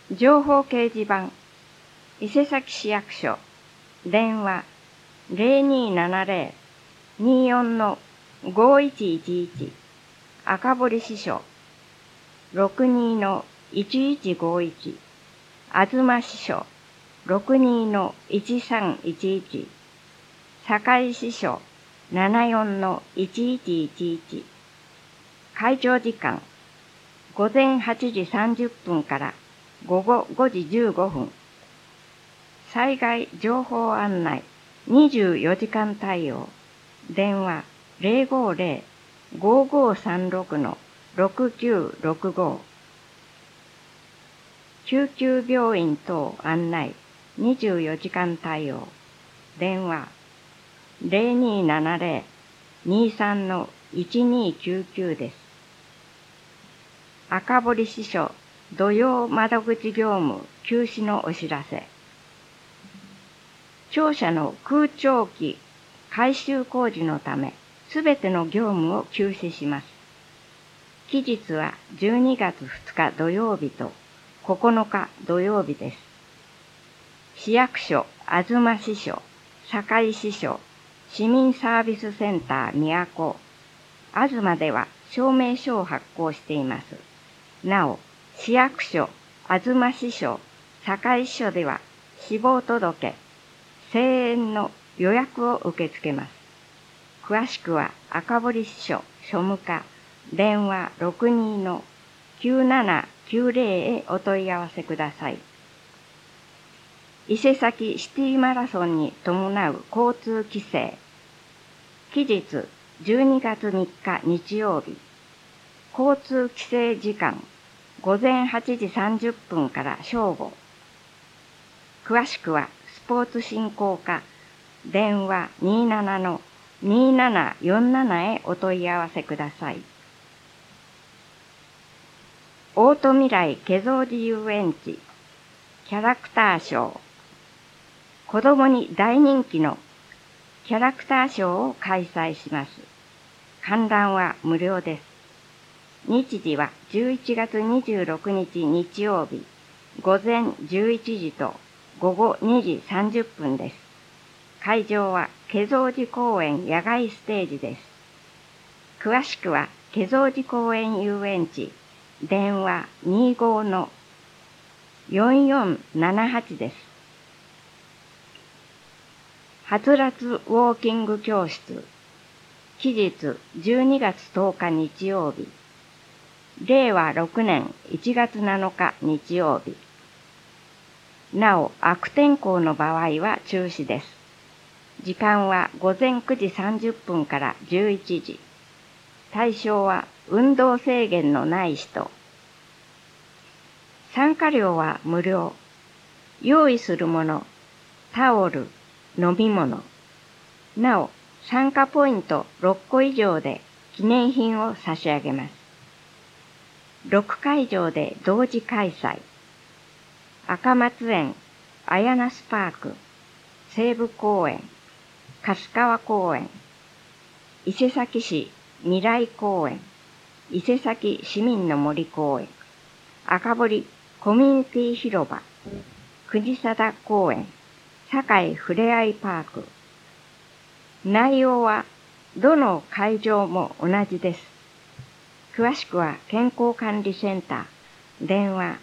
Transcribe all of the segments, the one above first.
情報掲示板、伊勢崎市役所、電話0270-24-5111、赤堀支所、62-1151、東支所、62-1311、堺支所、74-1111、会場時間、午前8時30分から午後5時15分。災害情報案内24時間対応。電話050-5536-6965。救急病院等案内24時間対応。電話0270-23-1299です。赤堀支所土曜窓口業務休止のお知らせ。庁舎の空調機改修工事のため、すべての業務を休止します。期日は12月2日土曜日と9日土曜日です。市役所、東支所、堺支所、市民サービスセンター宮古、東では証明書を発行しています。なお、市役所、東支所、堺支所では死亡届、声援の予約を受け付けます。詳しくは赤堀支所庶務課電話62-9790へお問い合わせください。伊勢崎シティマラソンに伴う交通規制。期日12月3日日曜日。交通規制時間午前8時30分から正午。詳しくはスポーツ振興課電話27-2747へお問い合わせください。大戸未来華蔵寺遊園地キャラクターショー。子供に大人気のキャラクターショーを開催します。観覧は無料です。日時は11月26日日曜日、午前11時と午後2時30分です。会場は華蔵寺公園野外ステージです。詳しくは華蔵寺公園遊園地電話25-4478です。はつらつウォーキング教室。期日12月10日日曜日。令和6年1月7日日曜日。なお、悪天候の場合は中止です。時間は午前9時30分から11時。対象は運動制限のない人。参加料は無料。用意するもの、タオル、飲み物。なお、参加ポイント6個以上で記念品を差し上げます。6会場で同時開催。赤松園、綾那スパーク、西武公園、春川公園、伊勢崎市未来公園、伊勢崎市民の森公園、赤堀コミュニティ広場、国定公園、堺ふれあいパーク。内容はどの会場も同じです。詳しくは健康管理センター電話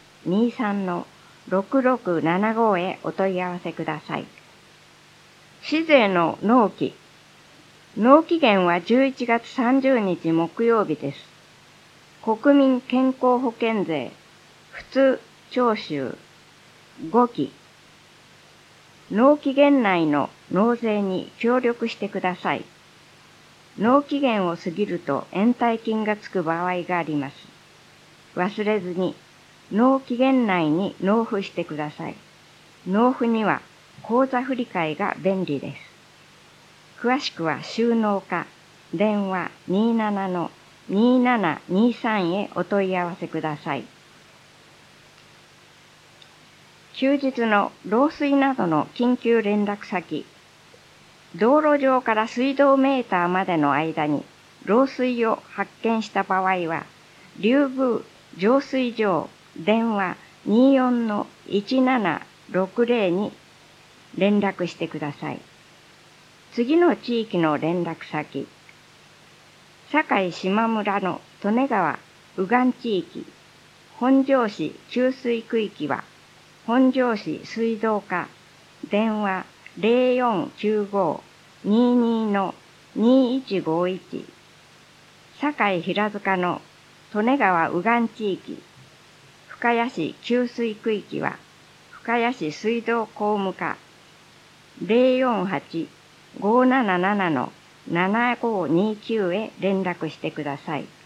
23-6675へお問い合わせください。市税の納期。納期限は11月30日木曜日です。国民健康保険税普通徴収5期。納期限内の納税に協力してください。納期限を過ぎると延滞金がつく場合があります。忘れずに納期限内に納付してください。納付には口座振替が便利です。詳しくは収納課電話27-2723へお問い合わせください。休日の漏水などの緊急連絡先。道路上から水道メーターまでの間に漏水を発見した場合は、竜宮浄水場電話 24-1760に連絡してください。次の地域の連絡先、堺島村の利根川右岸地域、本庄市給水区域は、本庄市水道課、電話0495-22-2151、堺平塚の利根川右岸地域、深谷市給水区域は、深谷市水道工務課、048-577-7529へ連絡してください。